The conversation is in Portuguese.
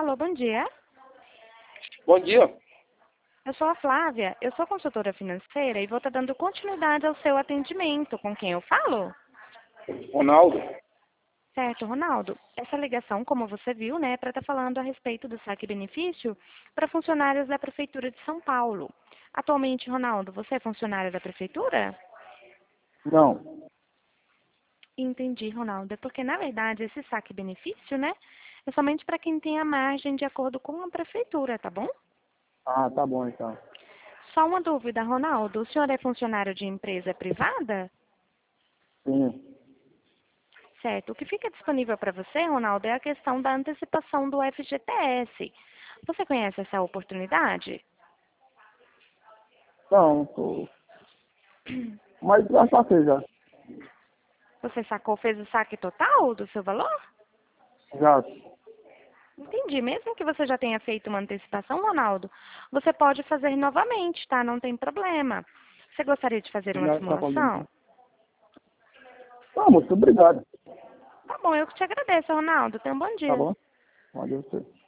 Alô, bom dia. Bom dia. Eu sou a Flávia, eu sou consultora financeira e vou estar dando continuidade ao seu atendimento. Com quem eu falo? Ronaldo. Certo, Ronaldo. Essa ligação, como você viu, né, é para estar falando a respeito do saque benefício para funcionários da Prefeitura de São Paulo. Atualmente, Ronaldo, você é funcionário da Prefeitura? Não. Entendi, Ronaldo. É porque, na verdade, esse saque benefício, né, é somente para quem tem a margem de acordo com a Prefeitura, tá bom? Ah, tá bom então. Só uma dúvida, Ronaldo. O senhor é funcionário de empresa privada? Sim. Certo. O que fica disponível para você, Ronaldo, é a questão da antecipação do FGTS. Você conhece essa oportunidade? Não, tô... Mas já passei já. Você sacou, fez o saque total do seu valor? Já. Entendi. Mesmo que você já tenha feito uma antecipação, Ronaldo, você pode fazer novamente, tá? Não tem problema. Você gostaria de fazer uma Já tá simulação? fazendo. Tá, muito obrigado. Tá bom, eu que te agradeço, Ronaldo. Tenha um bom Tá dia. bom? Valeu, você.